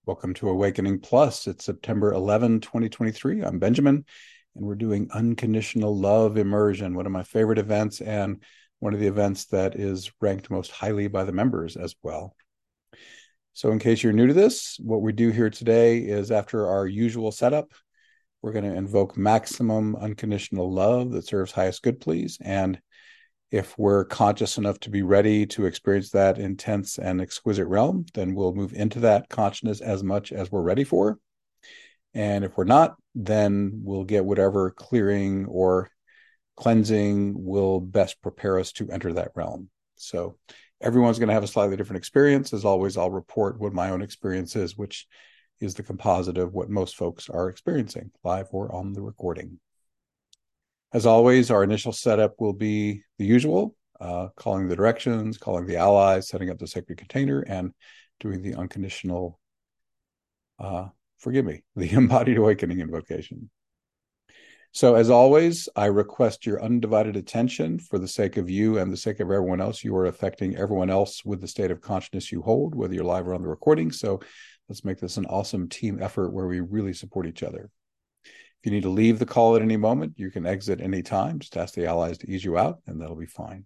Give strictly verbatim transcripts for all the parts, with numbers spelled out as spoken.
Welcome to Awakening Plus. It's September eleventh, twenty twenty-three. I'm Benjamin, and we're doing Unconditional Love Immersion, one of my favorite events, and one of the events that is ranked most highly by the members as well. So in case you're new to this, what we do here today is after our usual setup, we're going to invoke maximum unconditional love that serves highest good, please. And if we're conscious enough to be ready to experience that intense and exquisite realm, then we'll move into that consciousness as much as we're ready for. And if we're not, then we'll get whatever clearing or cleansing will best prepare us to enter that realm. So everyone's going to have a slightly different experience. As always, I'll report what my own experience is, which is the composite of what most folks are experiencing, live or on the recording. As always, our initial setup will be the usual, uh, calling the directions, calling the allies, setting up the sacred container, and doing the unconditional, uh, forgive me, the embodied awakening invocation. So as always, I request your undivided attention for the sake of you and the sake of everyone else. You are affecting everyone else with the state of consciousness you hold, whether you're live or on the recording. So let's make this an awesome team effort where we really support each other. If you need to leave the call at any moment, you can exit any time. Just ask the allies to ease you out, and that'll be fine.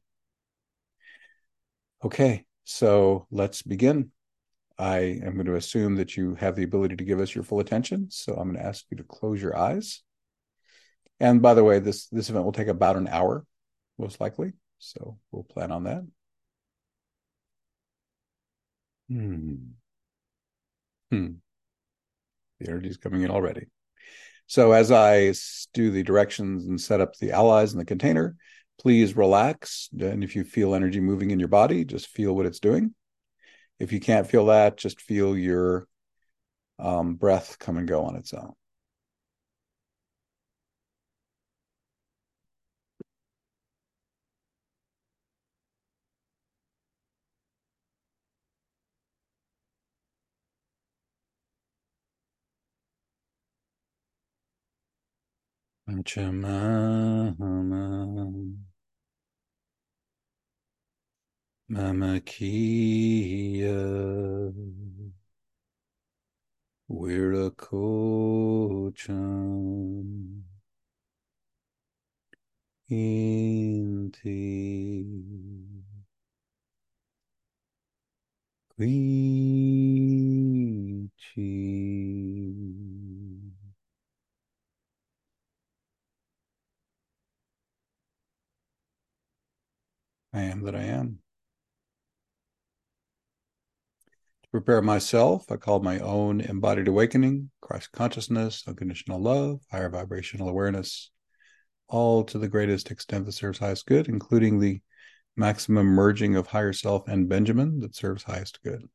Okay, so let's begin. I am going to assume that you have the ability to give us your full attention, so I'm going to ask you to close your eyes. And by the way, this, this event will take about an hour, most likely, so we'll plan on that. Hmm. Hmm. The energy is coming in already. So as I do the directions and set up the allies in the container, please relax. And if you feel energy moving in your body, just feel what it's doing. If you can't feel that, just feel your um, breath come and go on its own. Mamakia Wiracochan Inti Quichi. I am that I am. To prepare myself, I call my own embodied awakening, Christ consciousness, unconditional love, higher vibrational awareness, all to the greatest extent that serves highest good, including the maximum merging of higher self and Benjamin that serves highest good.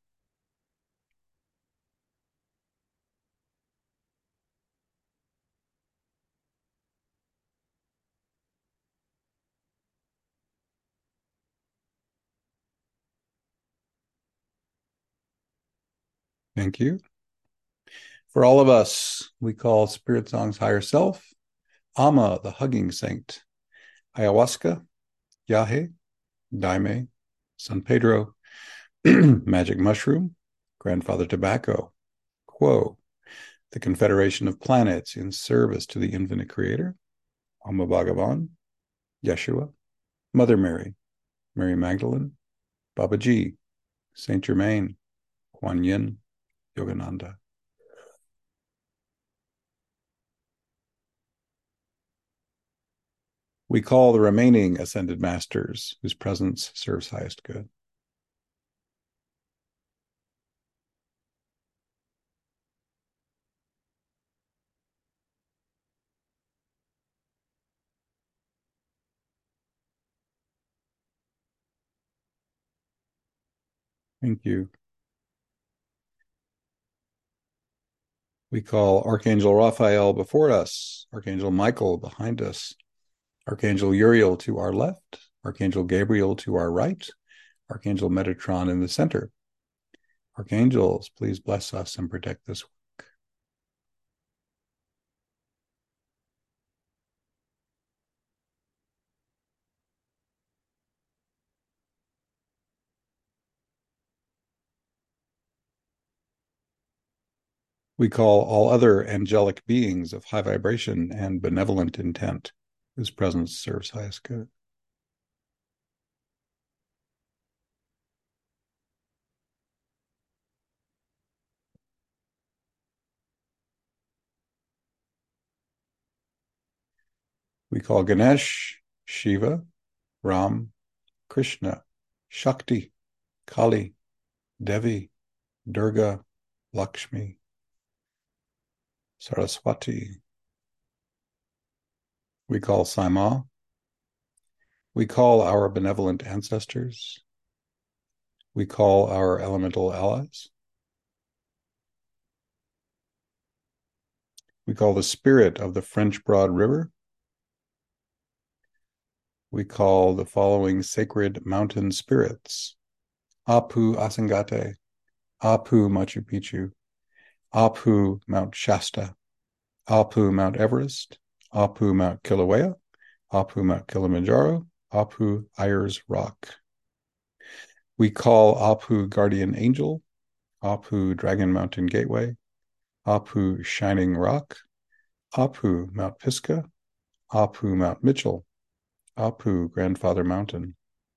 Thank you. For all of us, we call Spirit Song's higher self, Ama, the hugging saint, ayahuasca, Yahe, Daime, San Pedro, magic mushroom, grandfather tobacco, Quo, the confederation of planets in service to the infinite creator, Amma Bhagavan, Yeshua, Mother Mary, Mary Magdalene, Babaji, Saint Germain, Kuan Yin, Yogananda. We call the remaining ascended masters whose presence serves highest good. Thank you. We call Archangel Raphael before us, Archangel Michael behind us, Archangel Uriel to our left, Archangel Gabriel to our right, Archangel Metatron in the center. Archangels, please bless us and protect this work. We call all other angelic beings of high vibration and benevolent intent, whose presence serves highest good. We call Ganesh, Shiva, Ram, Krishna, Shakti, Kali, Devi, Durga, Lakshmi, Saraswati. We call Saima. We call our benevolent ancestors. We call our elemental allies. We call the spirit of the French Broad River. We call the following sacred mountain spirits: Apu Asangate, Apu Machu Picchu, Apu Mount Shasta, Apu Mount Everest, Apu Mount Kilauea, Apu Mount Kilimanjaro, Apu Ayers Rock. We call Apu Guardian Angel, Apu Dragon Mountain Gateway, Apu Shining Rock, Apu Mount Pisgah, Apu Mount Mitchell, Apu Grandfather Mountain.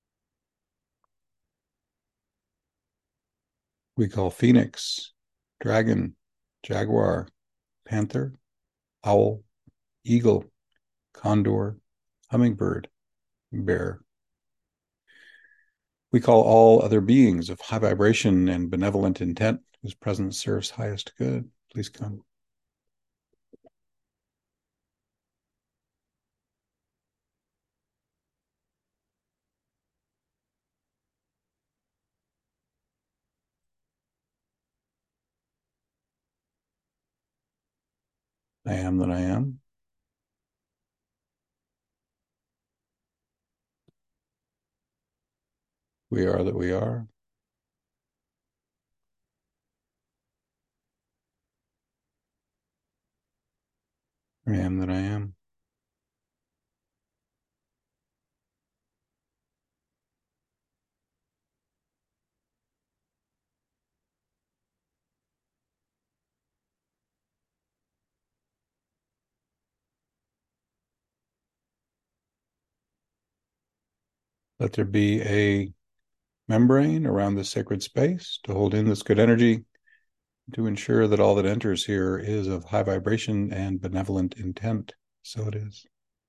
We call Phoenix, Dragon, Jaguar, Panther, Owl, Eagle, Condor, Hummingbird, Bear. We call all other beings of high vibration and benevolent intent, whose presence serves highest good. Please come. I am that I am. We are that we are. I am that I am. Let there be a membrane around the sacred space to hold in this good energy, to ensure that all that enters here is of high vibration and benevolent intent. So it is.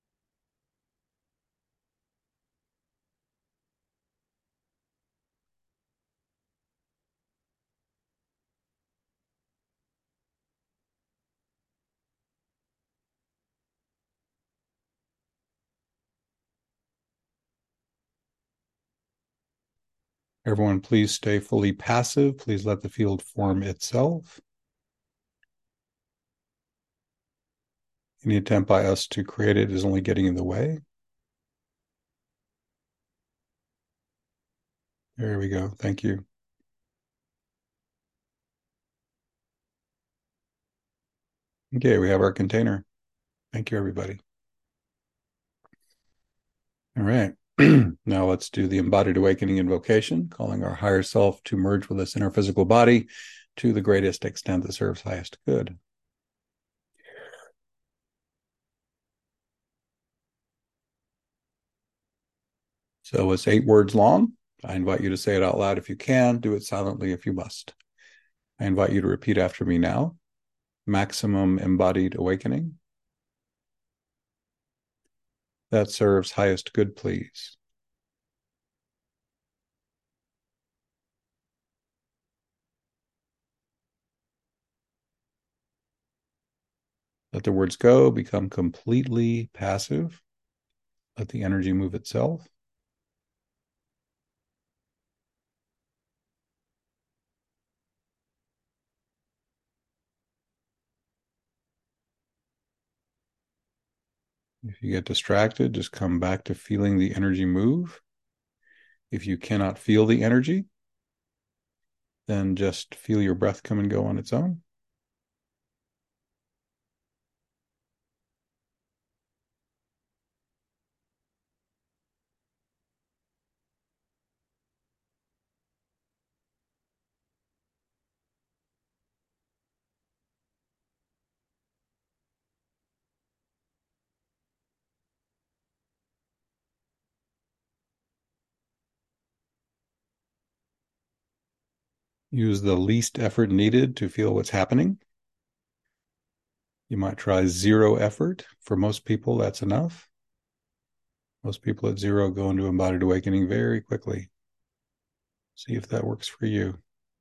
Everyone, please stay fully passive. Please let the field form itself. Any attempt by us to create it is only getting in the way. There we go. Thank you. Okay, we have our container. Thank you, everybody. All right. Now let's do the embodied awakening invocation, calling our higher self to merge with us in our physical body to the greatest extent that serves highest good. So it's eight words long. I invite you to say it out loud if you can. Do it silently if you must. I invite you to repeat after me now. Maximum embodied awakening. That serves highest good, please. Let the words go, become completely passive. Let the energy move itself. If you get distracted, just come back to feeling the energy move. If you cannot feel the energy, then just feel your breath come and go on its own. Use the least effort needed to feel what's happening. You might try zero effort. For most people, that's enough. Most people at zero go into embodied awakening very quickly. See if that works for you.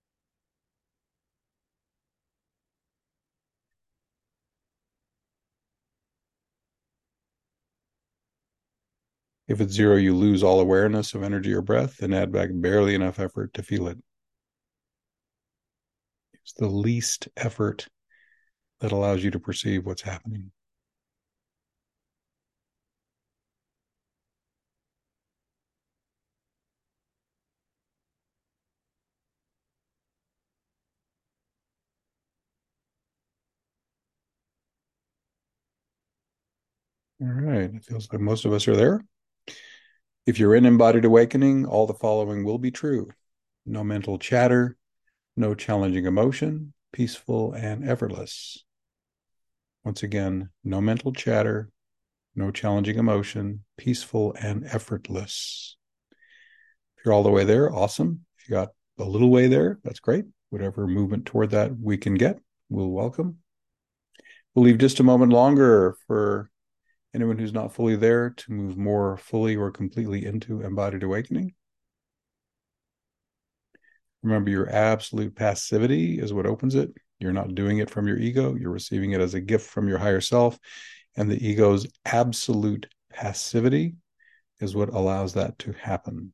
If it's zero, you lose all awareness of energy or breath and add back barely enough effort to feel it. It's the least effort that allows you to perceive what's happening. All right. It feels like most of us are there. If you're in embodied awakening, all the following will be true. No mental chatter, no challenging emotion, peaceful and effortless. Once again, no mental chatter, no challenging emotion, peaceful and effortless. If you're all the way there, awesome. If you got a little way there, that's great. Whatever movement toward that we can get, we'll welcome. We'll leave just a moment longer for anyone who's not fully there to move more fully or completely into embodied awakening. Remember, your absolute passivity is what opens it. You're not doing it from your ego. You're receiving it as a gift from your higher self. And the ego's absolute passivity is what allows that to happen.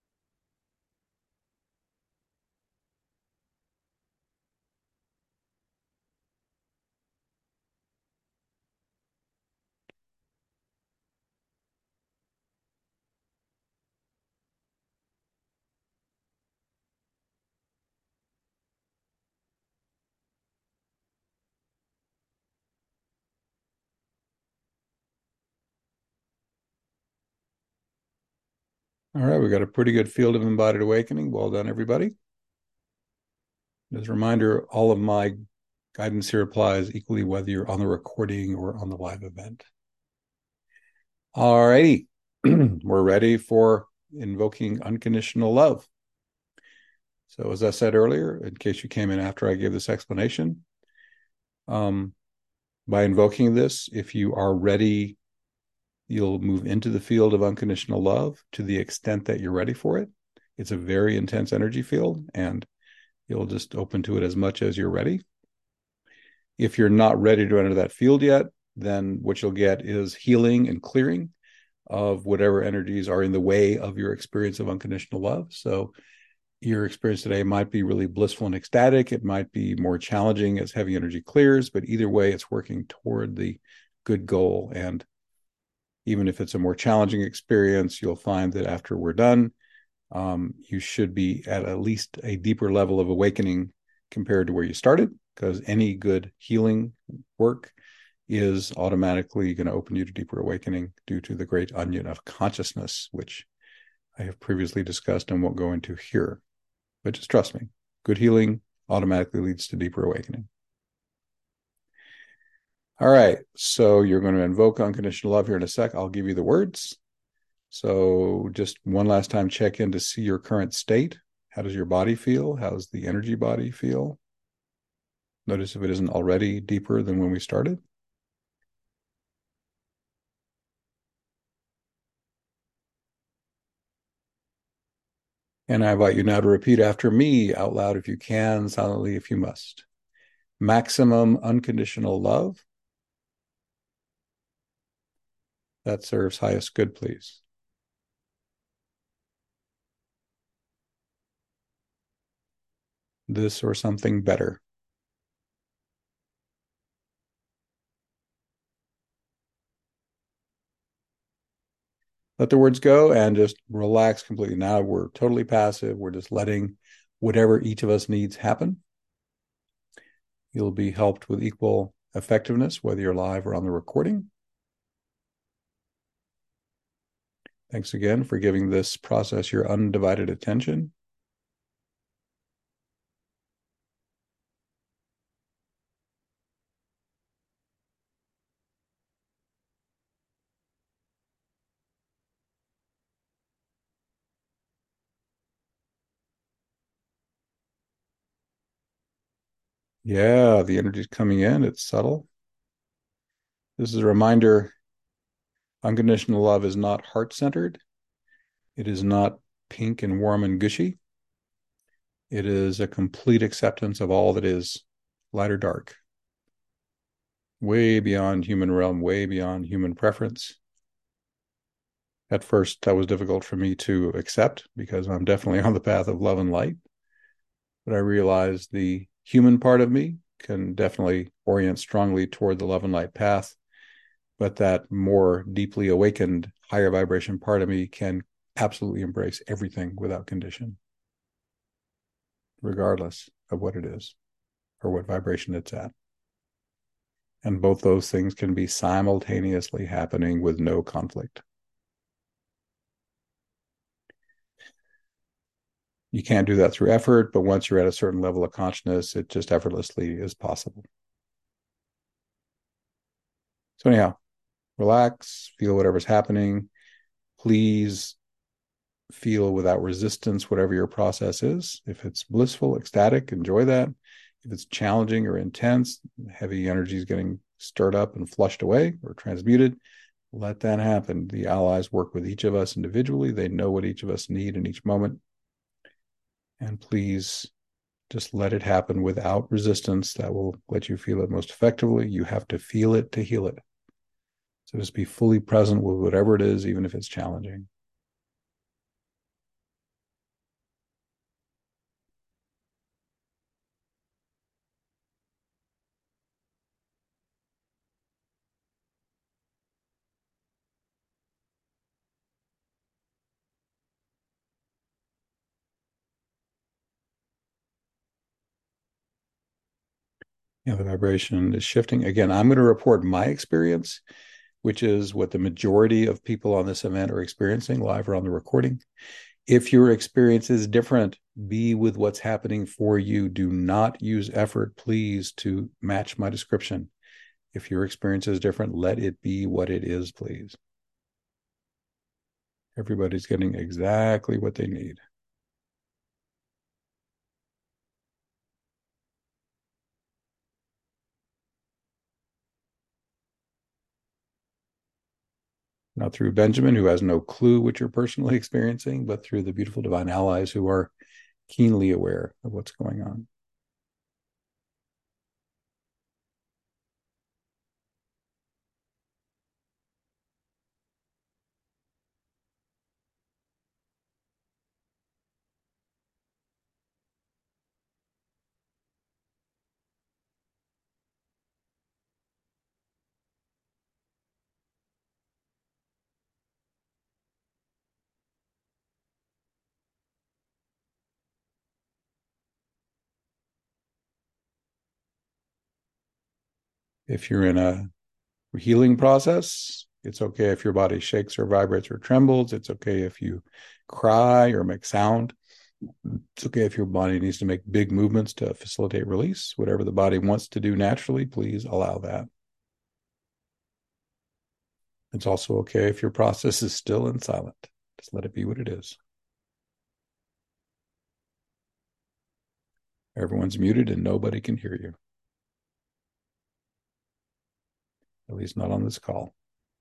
All right, we got a pretty good field of embodied awakening. Well done, everybody. As a reminder, all of my guidance here applies equally whether you're on the recording or on the live event. All righty, we're ready for invoking unconditional love. So as I said earlier, in case you came in after I gave this explanation, um, by invoking this, if you are ready, you'll move into the field of unconditional love to the extent that you're ready for it. It's a very intense energy field, and you'll just open to it as much as you're ready. If you're not ready to enter that field yet, then what you'll get is healing and clearing of whatever energies are in the way of your experience of unconditional love. So your experience today might be really blissful and ecstatic. It might be more challenging as heavy energy clears, but either way, it's working toward the good goal. And even if it's a more challenging experience, you'll find that after we're done, um, you should be at at least a deeper level of awakening compared to where you started, because any good healing work is automatically going to open you to deeper awakening due to the great onion of consciousness, which I have previously discussed and won't go into here. But just trust me, good healing automatically leads to deeper awakening. All right, so you're going to invoke unconditional love here in a sec. I'll give you the words. So just one last time, check in to see your current state. How does your body feel? How does the energy body feel? Notice if it isn't already deeper than when we started. And I invite you now to repeat after me out loud if you can, silently if you must. Maximum unconditional love that serves highest good, please. This or something better. Let the words go and just relax completely. Now we're totally passive. We're just letting whatever each of us needs happen. You'll be helped with equal effectiveness, whether you're live or on the recording. Thanks again for giving this process your undivided attention. Yeah, the energy's coming in. It's subtle. This is a reminder unconditional love is not heart centered. It is not pink and warm and gushy. It is a complete acceptance of all that is light or dark, way beyond human realm, way beyond human preference. At first, that was difficult for me to accept because I'm definitely on the path of love and light. But I realized the human part of me can definitely orient strongly toward the love and light path, but that more deeply awakened higher vibration part of me can absolutely embrace everything without condition, regardless of what it is or what vibration it's at. And both those things can be simultaneously happening with no conflict. You can't do that through effort, but once you're at a certain level of consciousness, it just effortlessly is possible. So, anyhow, relax, feel whatever's happening. Please feel without resistance whatever your process is. If it's blissful, ecstatic, enjoy that. If it's challenging or intense, heavy energy is getting stirred up and flushed away or transmuted, let that happen. The allies work with each of us individually. They know what each of us need in each moment. And please just let it happen without resistance. That will let you feel it most effectively. You have to feel it to heal it. So just be fully present with whatever it is, even if it's challenging. You know, the vibration is shifting. Again, I'm going to report my experience, which is what the majority of people on this event are experiencing live or on the recording. If your experience is different, be with what's happening for you. Do not use effort, please, to match my description. If your experience is different, let it be what it is, please. Everybody's getting exactly what they need. Not through Benjamin, who has no clue what you're personally experiencing, but through the beautiful divine allies who are keenly aware of what's going on. If you're in a healing process, it's okay if your body shakes or vibrates or trembles. It's okay if you cry or make sound. It's okay if your body needs to make big movements to facilitate release. Whatever the body wants to do naturally, please allow that. It's also okay if your process is still and silent. Just let it be what it is. Everyone's muted and nobody can hear you, at least not on this call.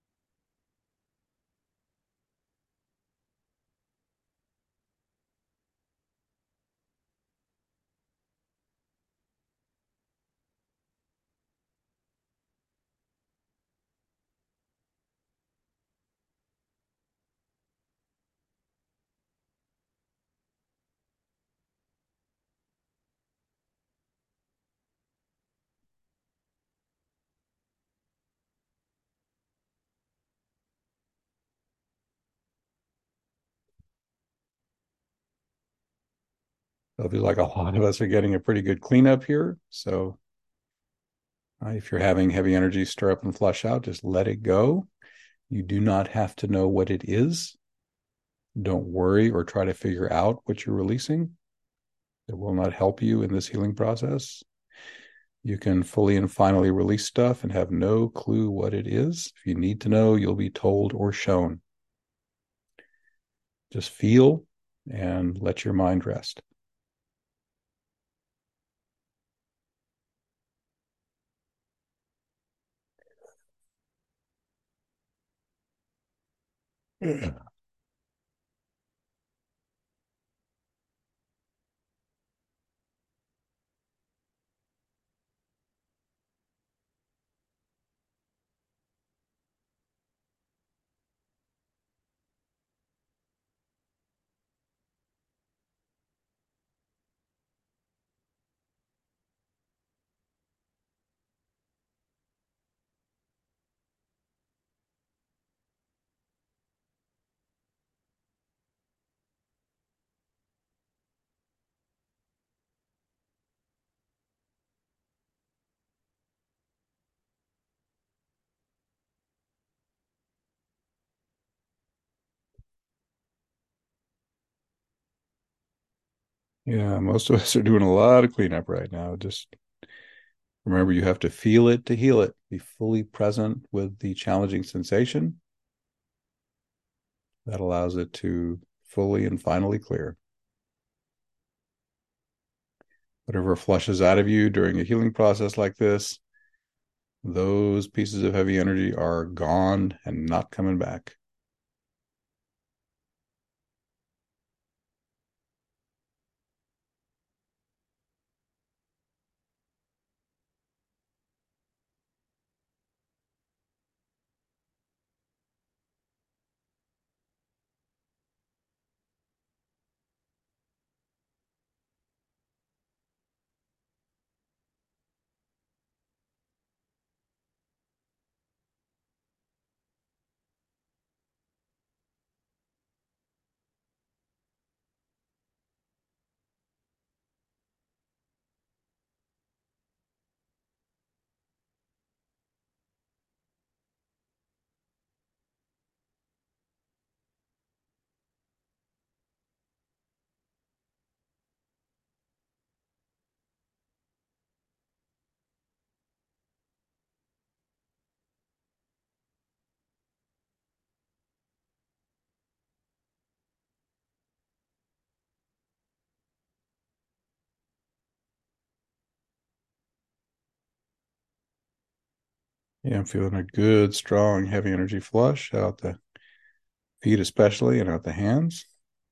So it feels like a lot of us are getting a pretty good cleanup here. So uh, if you're having heavy energy stir up and flush out, just let it go. You do not have to know what it is. Don't worry or try to figure out what you're releasing. It will not help you in this healing process. You can fully and finally release stuff and have no clue what it is. If you need to know, you'll be told or shown. Just feel and let your mind rest. Yeah, most of us are doing a lot of cleanup right now. Just remember, you have to feel it to heal it. Be fully present with the challenging sensation. That allows it to fully and finally clear. Whatever flushes out of you during a healing process like this, those pieces of heavy energy are gone and not coming back. Yeah, I'm feeling a good, strong, heavy energy flush out the feet, especially, and out the hands.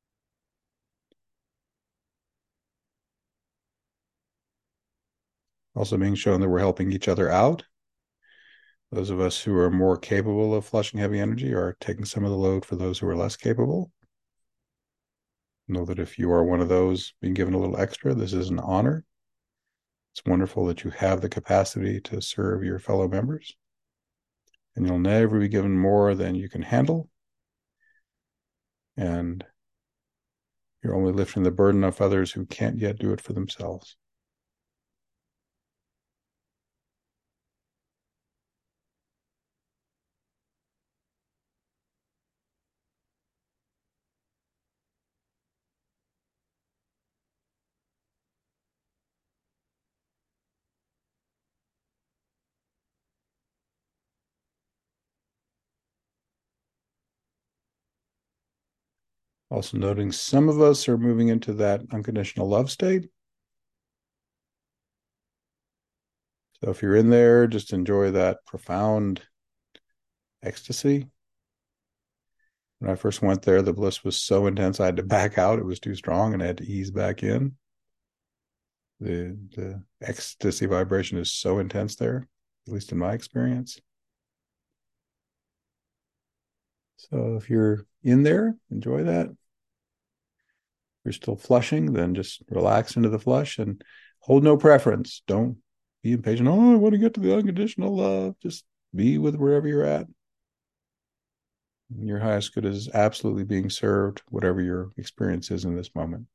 Also being shown that we're helping each other out. Those of us who are more capable of flushing heavy energy are taking some of the load for those who are less capable. Know that if you are one of those being given a little extra, this is an honor. It's wonderful that you have the capacity to serve your fellow members, and you'll never be given more than you can handle. And you're only lifting the burden of others who can't yet do it for themselves. Also noting some of us are moving into that unconditional love state. So if you're in there, just enjoy that profound ecstasy. When I first went there, the bliss was so intense I had to back out. It was too strong and I had to ease back in. The the ecstasy vibration is so intense there, at least in my experience. So if you're in there, enjoy that. If you're still flushing, then just relax into the flush and hold no preference. Don't be impatient. Oh, I want to get to the unconditional love. Just be with wherever you're at. Your highest good is absolutely being served, whatever your experience is in this moment.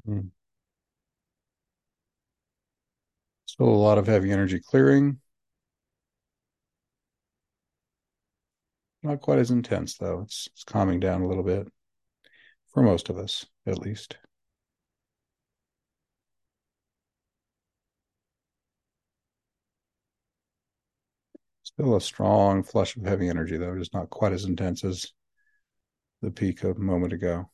Mm. Still a lot of heavy energy clearing. Not quite as intense though. It's, it's calming down a little bit for most of us, at least. Still a strong flush of heavy energy though, just not quite as intense as the peak of a moment ago.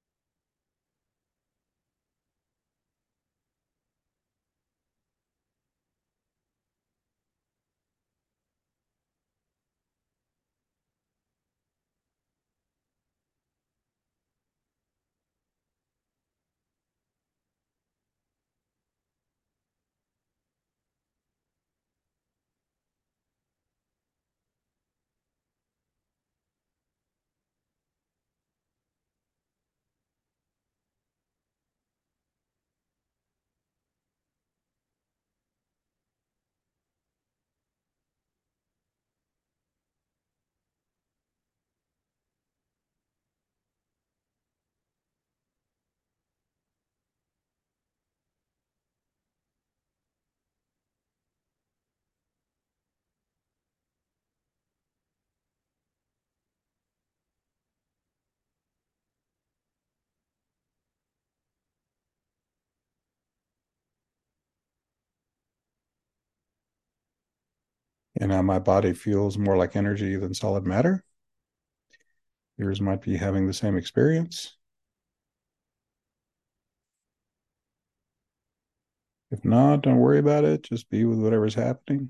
And now my body feels more like energy than solid matter. Yours might be having the same experience. If not, don't worry about it. Just be with whatever's happening.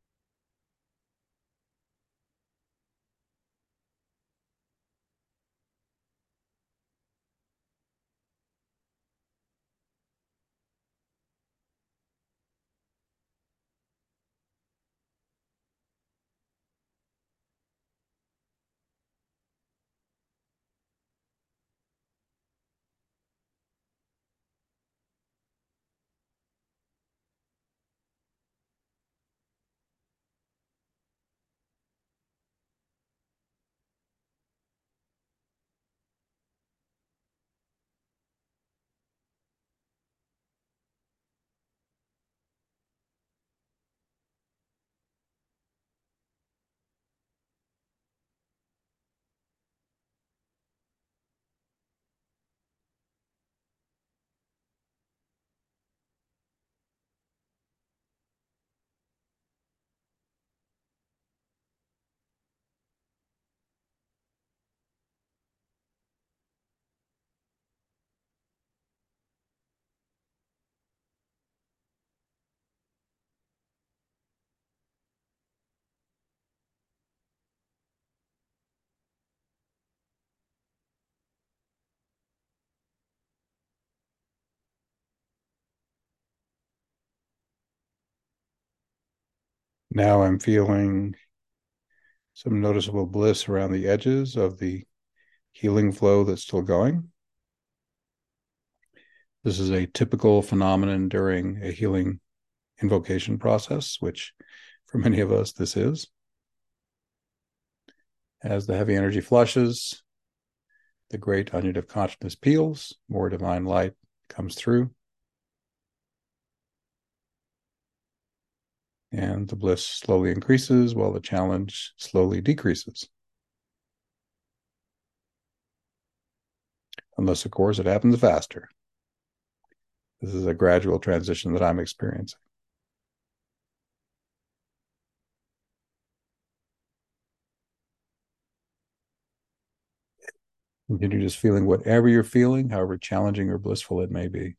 Now I'm feeling some noticeable bliss around the edges of the healing flow that's still going. This is a typical phenomenon during a healing invocation process, which for many of us this is. As the heavy energy flushes, the great onion of consciousness peels, more divine light comes through, and the bliss slowly increases while the challenge slowly decreases. Unless, of course, it happens faster. This is a gradual transition that I'm experiencing. Continue just feeling whatever you're feeling, however challenging or blissful it may be.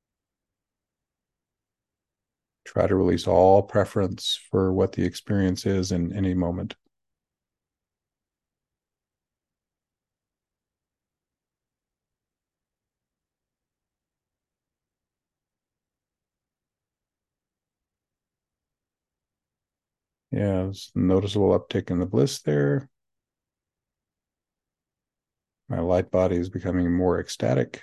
Try to release all preference for what the experience is in any moment. Yeah, there's a noticeable uptick in the bliss there. My light body is becoming more ecstatic.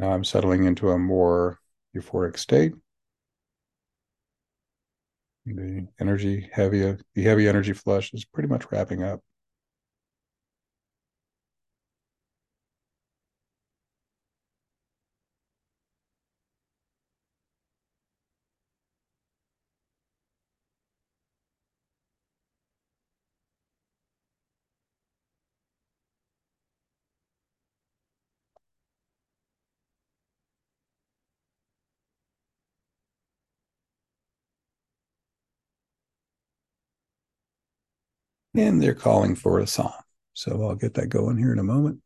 Now I'm settling into a more euphoric state. The energy heavy, the heavy energy flush is pretty much wrapping up. And they're calling for a song. So I'll get that going here in a moment.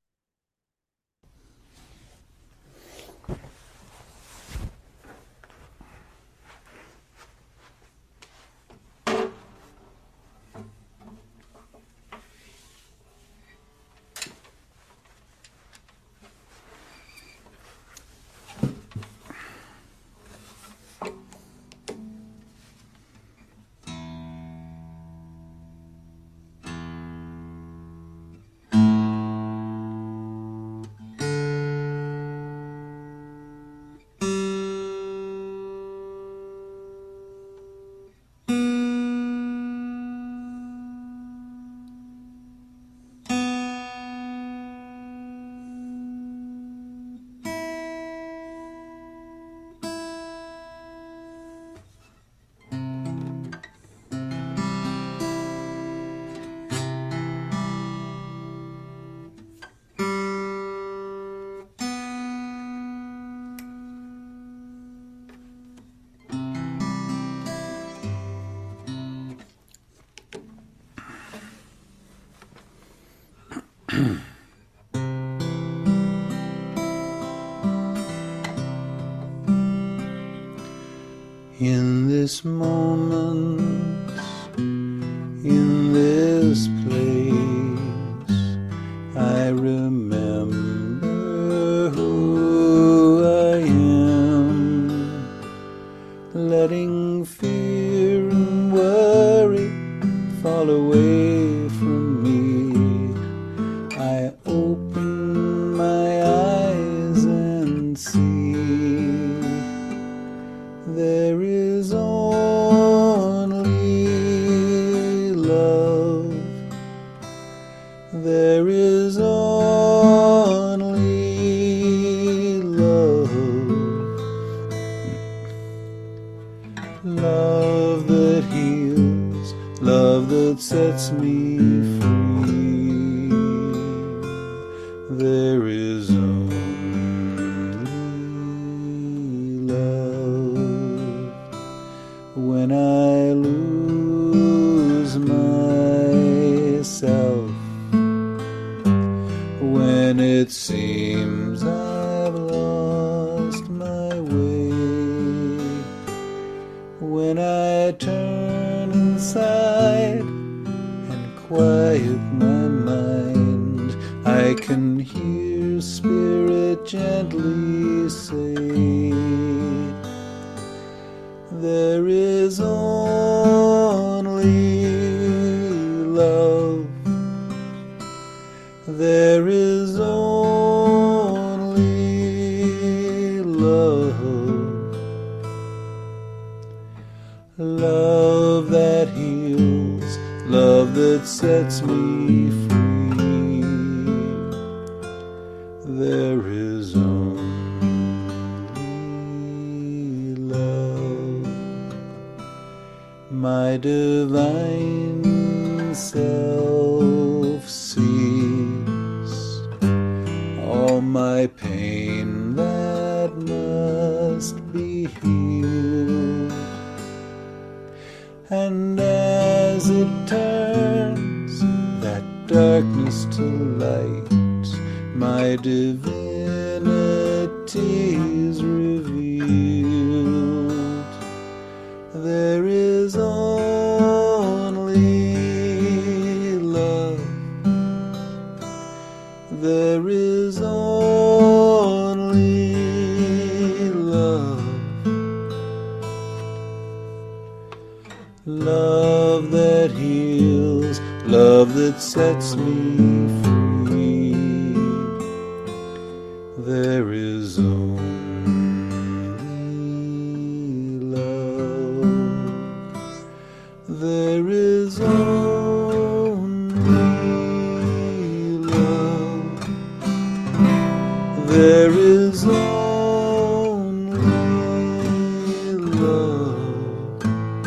In this moment, in this place, I remember who I am, letting fear and worry fall away from me. I open my eyes and see there is only love. There is only love. Love that heals, love that sets me free. There is only when I lose myself, when it seems I've lost my way, when I turn inside and quiet my mind, I can hear Spirit gently say, there is only love. There is only love. Love that heals, love that sets me free. There is only my divine self sees all my pain that must be healed, and as it turns that darkness to light, my divinity is revealed. There is only love. There is only love. Love that heals, love that sets me free. There is only love. There is only love. There is only love.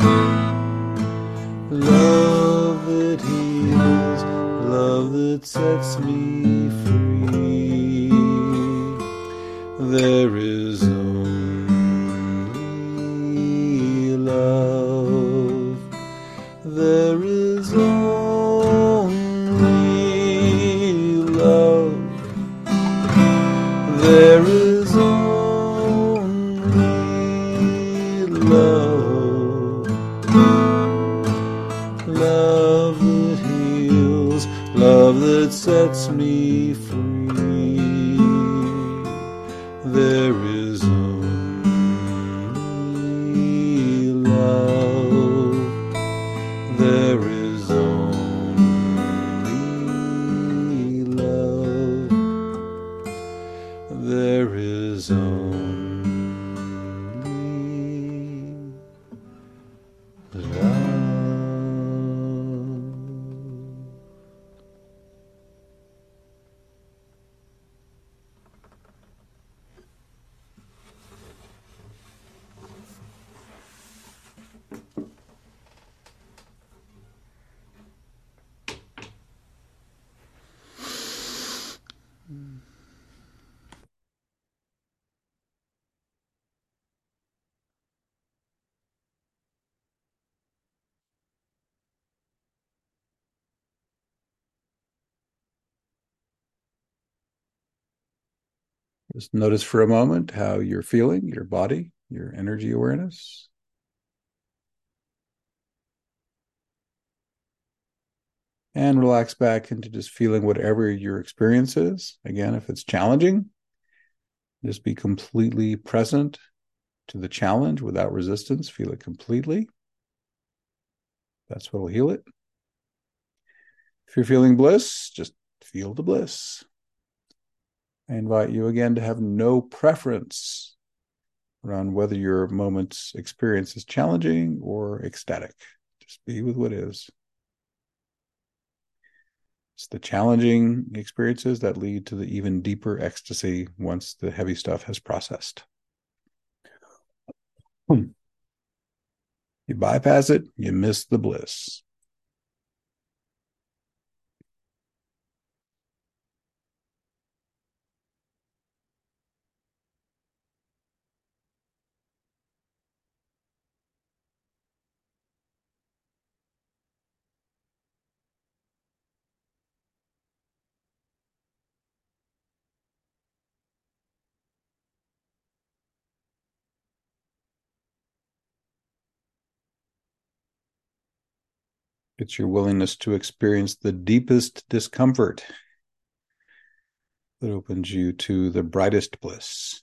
Love that heals, love that sets me free. There is only love. There is only love. There is only love. Love that heals, love that sets me free. There is only love. There is only love. There is only love. Just notice for a moment how you're feeling, your body, your energy awareness. And relax back into just feeling whatever your experience is. Again, if it's challenging, just be completely present to the challenge without resistance. Feel it completely. That's what will heal it. If you're feeling bliss, just feel the bliss. I invite you again to have no preference around whether your moment's experience is challenging or ecstatic. Just be with what is. It's the challenging experiences that lead to the even deeper ecstasy once the heavy stuff has processed. Hmm. You bypass it, you miss the bliss. It's your willingness to experience the deepest discomfort that opens you to the brightest bliss.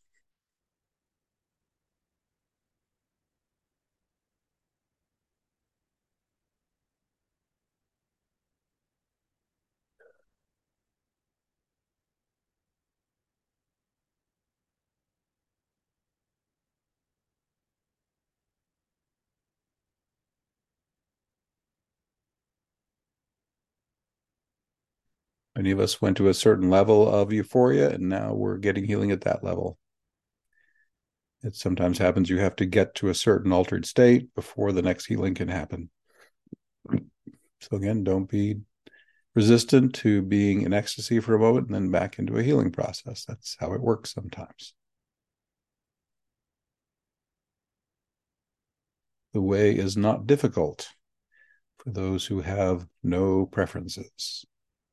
Many of us went to a certain level of euphoria, and now we're getting healing at that level. It sometimes happens you have to get to a certain altered state before the next healing can happen. So again, don't be resistant to being in ecstasy for a moment and then back into a healing process. That's how it works sometimes. The way is not difficult for those who have no preferences.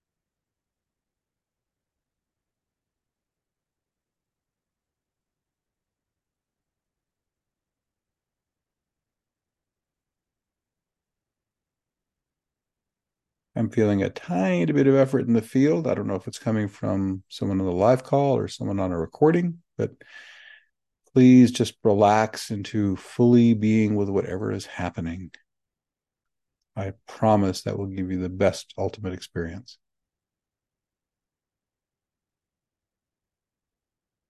I'm feeling a tiny bit of effort in the field. I don't know if it's coming from someone on the live call or someone on a recording, but please just relax into fully being with whatever is happening. I promise that will give you the best ultimate experience.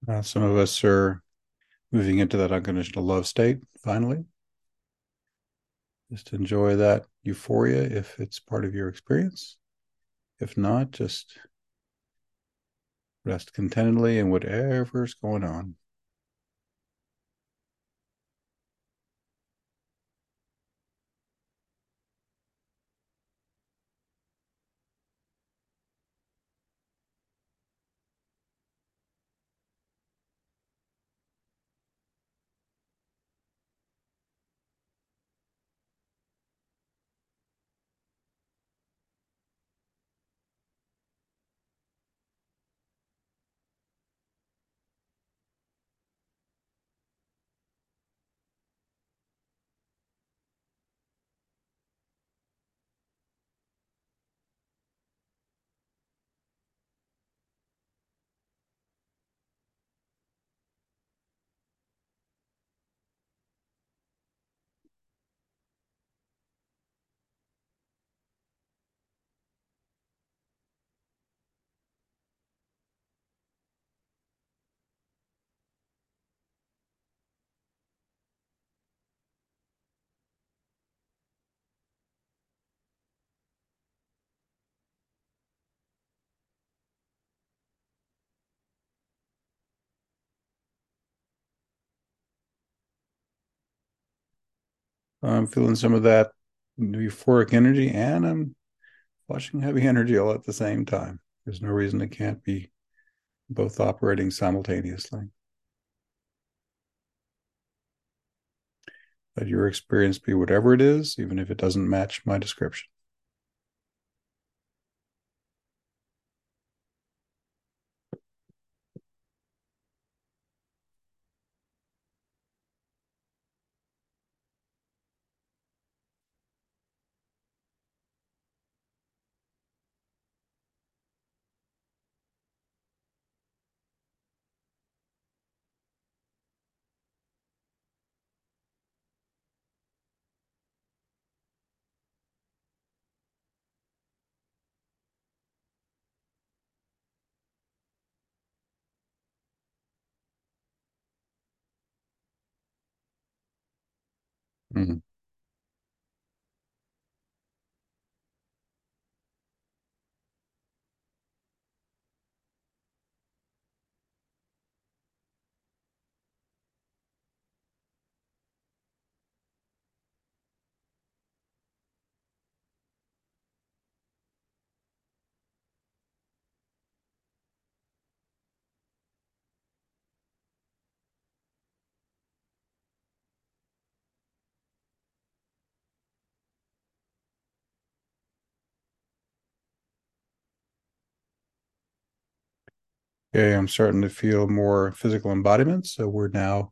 Uh, some of us are moving into that unconditional love state finally. Just enjoy that euphoria if it's part of your experience. If not, just rest contentedly in whatever's going on. I'm feeling some of that euphoric energy, and I'm watching heavy energy all at the same time. There's no reason it can't be both operating simultaneously. Let your experience be whatever it is, even if it doesn't match my description. Mm-hmm. Okay, I'm starting to feel more physical embodiment. So we're now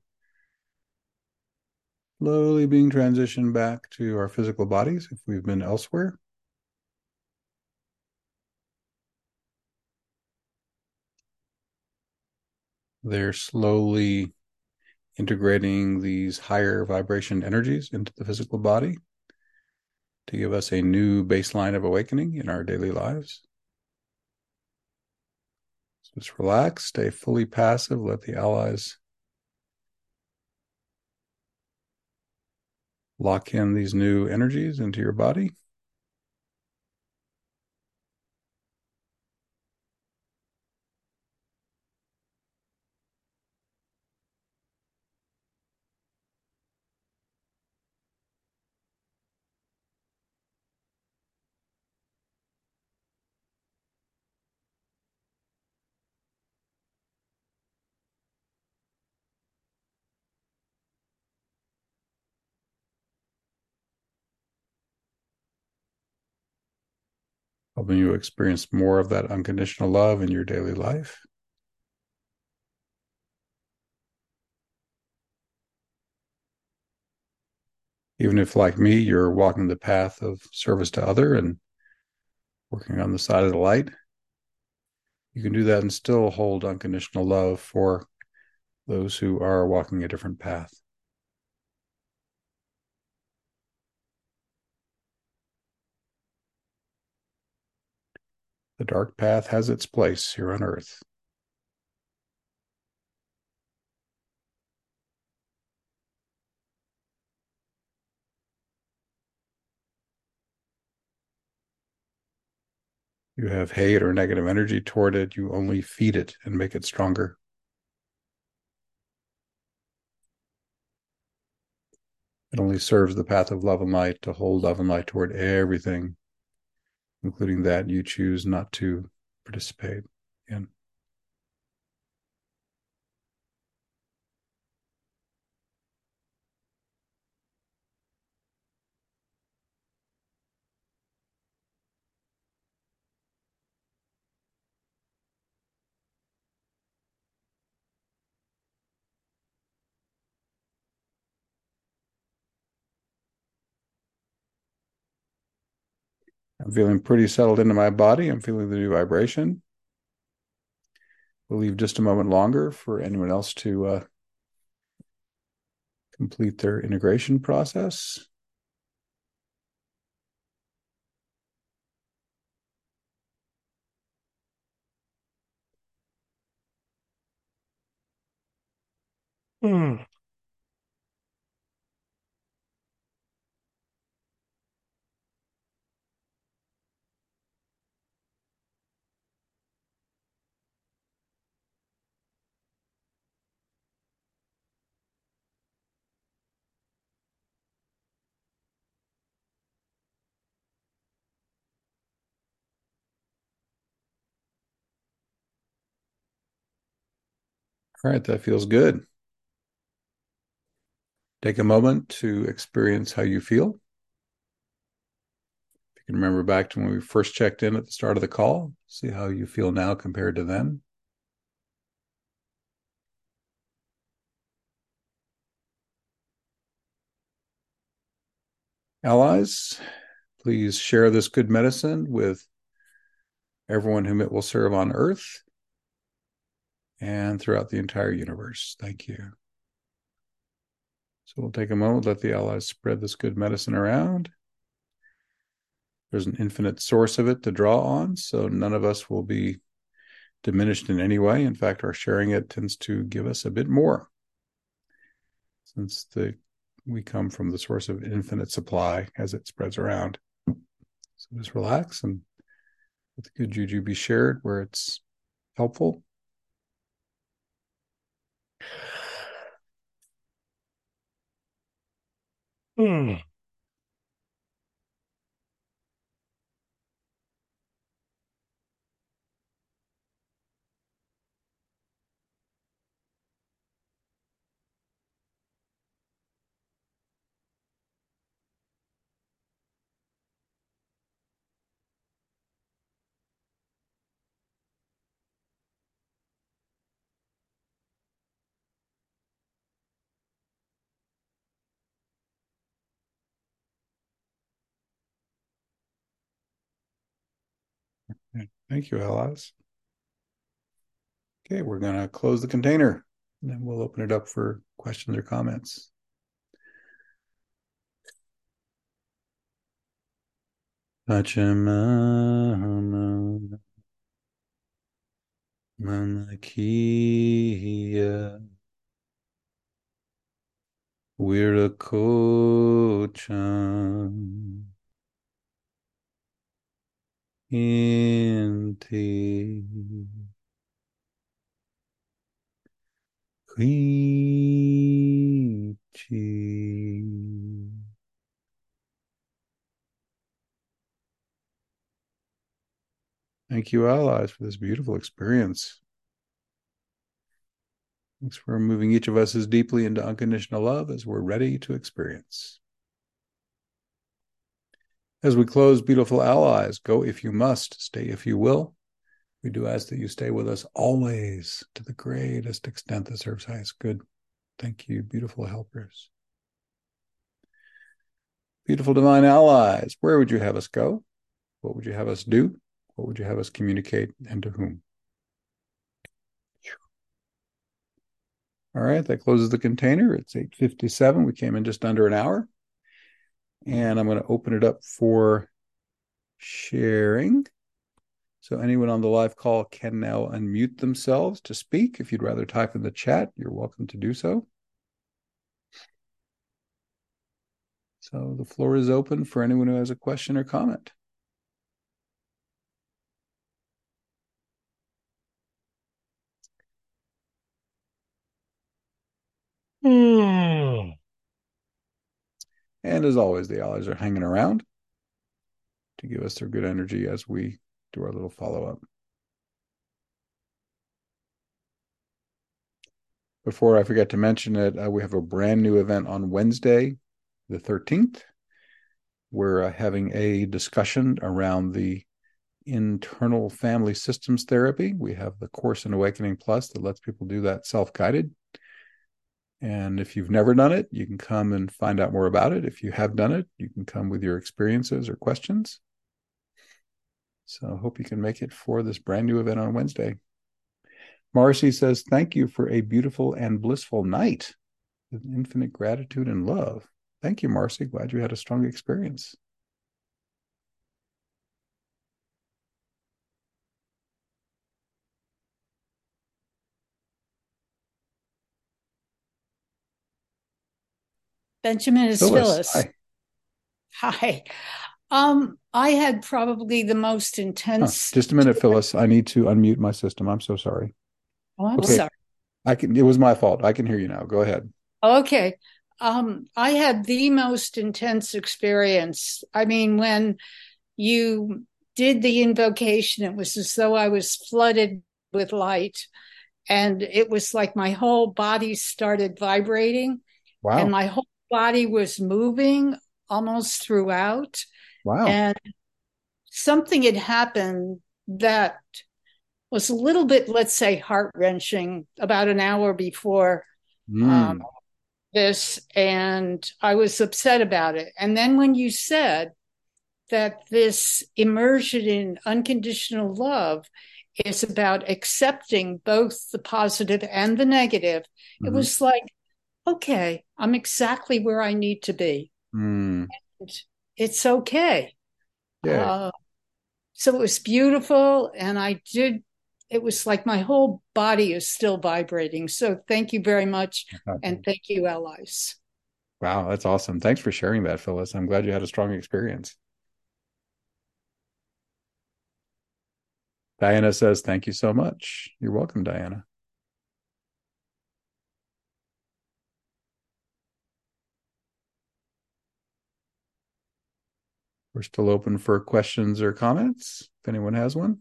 slowly being transitioned back to our physical bodies if we've been elsewhere. They're slowly integrating these higher vibration energies into the physical body to give us a new baseline of awakening in our daily lives. So just relax, stay fully passive, let the allies lock in these new energies into your body. Helping you experience more of that unconditional love in your daily life. Even if, like me, you're walking the path of service to other and working on the side of the light, you can do that and still hold unconditional love for those who are walking a different path. The dark path has its place here on earth. you have hate or negative energy toward it, you only feed it and make it stronger. It only serves the path of love and light to hold love and light toward everything, including that you choose not to participate in. I'm feeling pretty settled into my body. I'm feeling the new vibration. We'll leave just a moment longer for anyone else to uh, complete their integration process. Hmm. All right, that feels good. Take a moment to experience how you feel. If you can remember back to when we first checked in at the start of the call, see how you feel now compared to then. Allies, please share this good medicine with everyone whom it will serve on Earth and throughout the entire universe. Thank you. So we'll take a moment, let the allies spread this good medicine around. There's an infinite source of it to draw on, so none of us will be diminished in any way. In fact, our sharing it tends to give us a bit more, since the we come from the source of infinite supply as it spreads around. So just relax and let the good juju be shared where it's helpful. Hmm. Thank you, allies. Okay, we're going to close the container, and then we'll open it up for questions or comments. Pachamama Manakia Wirakochan Inti Kichi. Thank you, allies, for this beautiful experience. Thanks for moving each of us as deeply into unconditional love as we're ready to experience. As we close, beautiful allies, go if you must, stay if you will. We do ask that you stay with us always to the greatest extent that serves highest good. Thank you, beautiful helpers. Beautiful divine allies, where would you have us go? What would you have us do? What would you have us communicate, and to whom? All right, that closes the container. It's eight fifty-seven. We came in just under an hour. And I'm going to open it up for sharing. So anyone on the live call can now unmute themselves to speak. If you'd rather type in the chat, you're welcome to do so. So the floor is open for anyone who has a question or comment. And as always, the allies are hanging around to give us their good energy as we do our little follow-up. Before I forget to mention it, uh, we have a brand new event on Wednesday, the thirteenth. We're uh, having a discussion around the internal family systems therapy. We have the course in Awakening Plus that lets people do that self-guided. And if you've never done it, you can come and find out more about it. If you have done it, you can come with your experiences or questions. So I hope you can make it for this brand new event on Wednesday. Marcy says, thank you for a beautiful and blissful night with infinite gratitude and love. Thank you, Marcy. Glad you had a strong experience. Benjamin is Phyllis, Phyllis. hi. Hi. Um, I had probably the most Huh, intense. just a minute, Phyllis. I need to unmute my system. I'm so sorry. Oh, I'm Okay, sorry. I can. It was my fault. I can hear you now. Go ahead. Okay. Um, I had the most intense experience. I mean, when you did the invocation, it was as though I was flooded with light, and it was like my whole body started vibrating, and Wow. my whole body was moving almost throughout. Wow. And something had happened that was a little bit, let's say, heart wrenching about an hour before um, Mm. this. And I was upset about it. And then when you said that this immersion in unconditional love is about accepting both the positive and the negative, it Mm-hmm. was like, okay, I'm exactly where I need to be. Mm. It's okay. Yay. Uh, so it was beautiful. And I did, it was like my whole body is still vibrating. So thank you very much. And thank you, allies. Wow, that's awesome. Thanks for sharing that, Phyllis. I'm glad you had a strong experience. Diana says, thank you so much. You're welcome, Diana. We're still open for questions or comments if anyone has one.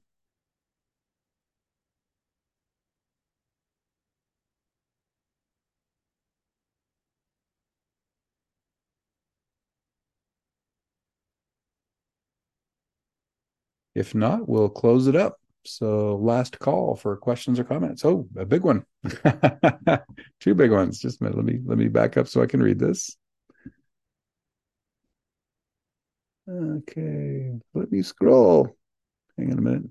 If not, we'll close it up. So last call for questions or comments. Oh, a big one. Two big ones. Just a minute. Let me let me back up so I can read this. Okay. Let me scroll. Hang on a minute.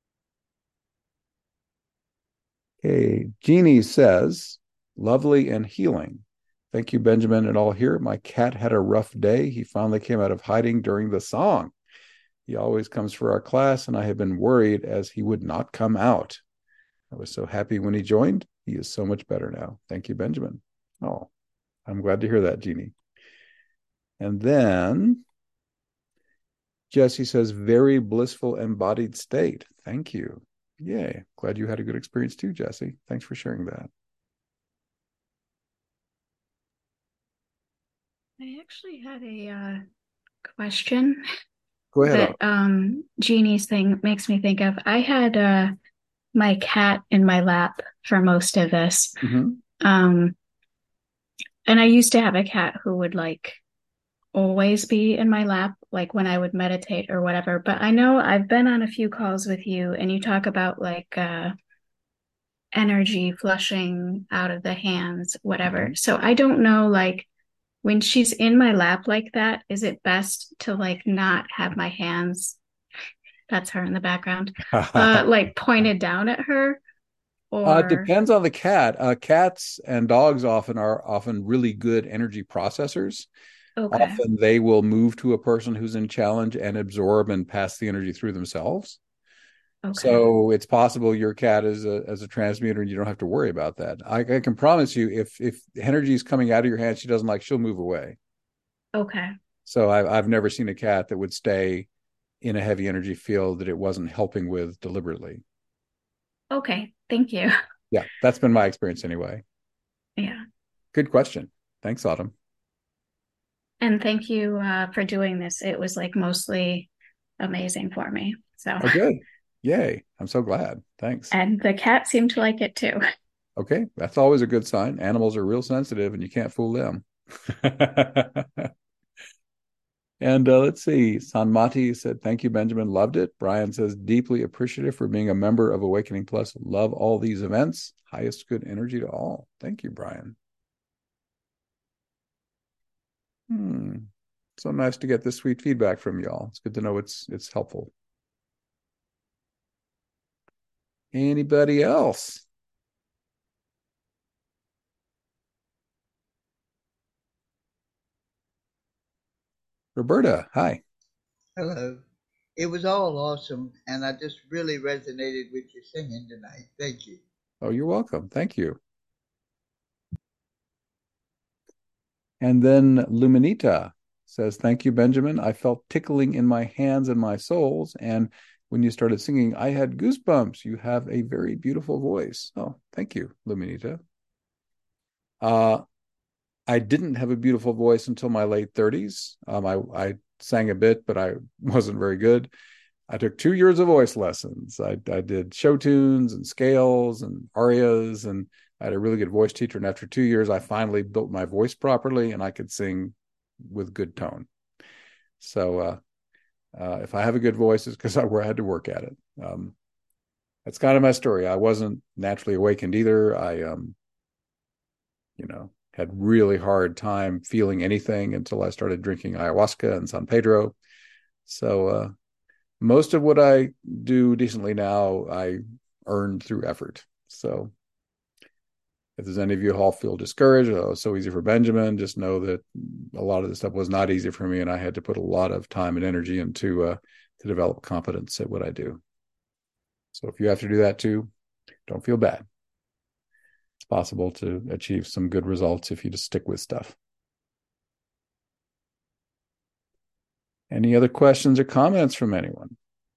Okay. Jeannie says, lovely and healing. Thank you, Benjamin and all here. My cat had a rough day. He finally came out of hiding during the song. He always comes for our class, and I have been worried as he would not come out. I was so happy when he joined. He is so much better now. Thank you, Benjamin. Oh, I'm glad to hear that, Jeannie. And then Jesse says, very blissful embodied state. Thank you. Yay. Glad you had a good experience too, Jesse. Thanks for sharing that. I actually had a uh, question Go ahead on. that um, Jeannie's thing makes me think of. I had uh, my cat in my lap for most of this. Mm-hmm. Um, and I used to have a cat who would like always be in my lap, like when I would meditate or whatever. But I know I've been on a few calls with you and you talk about like uh, energy flushing out of the hands, whatever. So I don't know, like, when she's in my lap like that, is it best to like not have my hands, that's her in the background, uh, like pointed down at her? Uh, it Or, depends on the cat. Uh, cats and dogs often are often really good energy processors. okay, Often they will move to a person who's in challenge and absorb and pass the energy through themselves. okay, So it's possible your cat is a as a transmuter and you don't have to worry about that. I, I can promise you, if if energy is coming out of your hand she doesn't like, she'll move away. okay, So I, I've never seen a cat that would stay in a heavy energy field that it wasn't helping with deliberately. okay. Thank you. Yeah, that's been my experience anyway. Yeah. Good question. Thanks, Autumn. And thank you uh, for doing this. It was like mostly amazing for me. So, Oh, good. Yay. I'm so glad. Thanks. and the cat seemed to like it too. Okay. That's always a good sign. Animals are real sensitive and you can't fool them. And uh, let's see. Sanmati said, thank you, Benjamin. Loved it. Brian says, deeply appreciative for being a member of Awakening Plus. Love all these events. Highest good energy to all. Thank you, Brian. Hmm. So nice to get this sweet feedback from y'all. It's good to know it's it's helpful. Anybody else? Roberta, hi. Hello. It was all awesome, and I just really resonated with your singing tonight. Thank you. Oh, you're welcome. Thank you. And then Luminita says, thank you, Benjamin. I felt tickling in my hands and my soles. And when you started singing, I had goosebumps. You have a very beautiful voice. Oh, thank you, Luminita. Uh, I didn't have a beautiful voice until my late thirties. Um, I, I sang a bit, but I wasn't very good. I took two years of voice lessons. I, I did show tunes and scales and arias, and I had a really good voice teacher. And after two years, I finally built my voice properly, and I could sing with good tone. So uh, uh, if I have a good voice, it's because I had to work at it. Um, that's kind of my story. I wasn't naturally awakened either. I, um, you know, had really hard time feeling anything until I started drinking ayahuasca in San Pedro. So uh, most of what I do decently now, I earned through effort. So if there's any of you who all feel discouraged, oh, it's so easy for Benjamin, just know that a lot of this stuff was not easy for me, and I had to put a lot of time and energy into uh, to develop competence at what I do. So if you have to do that too, don't feel bad. It's possible to achieve some good results if you just stick with stuff. Any other questions or comments from anyone?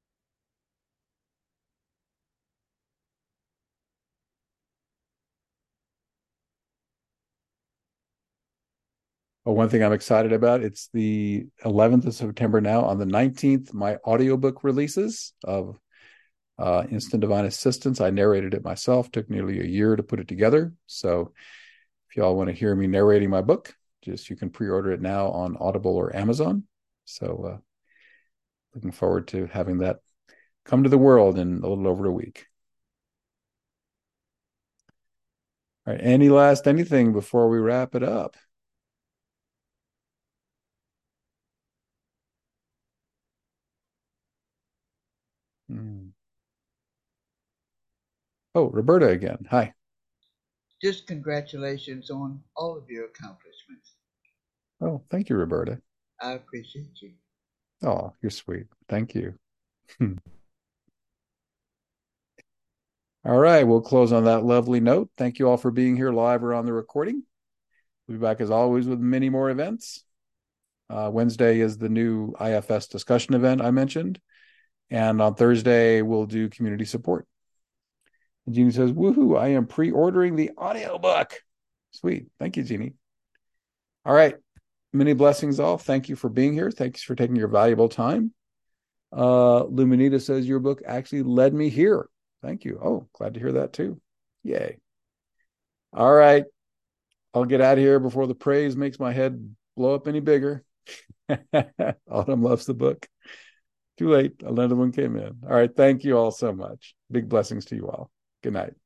Oh, one thing I'm excited about, it's the eleventh of September now. On the nineteenth, my audiobook releases of uh, Instant Divine Assistance. I narrated it myself. Took nearly a year to put it together. So if y'all want to hear me narrating my book, just you can pre-order it now on Audible or Amazon. So uh, looking forward to having that come to the world in a little over a week. All right. Any last anything before we wrap it up? Hmm. Oh, Roberta again. Hi. Just congratulations on all of your accomplishments. Oh, thank you, Roberta. I appreciate you. Oh, you're sweet. Thank you. All right. We'll close on that lovely note. Thank you all for being here live or on the recording. We'll be back as always with many more events. Uh, Wednesday is the new I F S discussion event I mentioned. And on Thursday, we'll do community support. And Jeannie says, woohoo, I am pre-ordering the audiobook. Sweet. Thank you, Jeannie. All right. Many blessings all. Thank you for being here. Thanks for taking your valuable time. Uh, Luminita says your book actually led me here. Thank you. Oh, glad to hear that too. Yay. All right. I'll get out of here before the praise makes my head blow up any bigger. Autumn loves the book. Too late. Another one came in. All right. Thank you all so much. Big blessings to you all. Good night.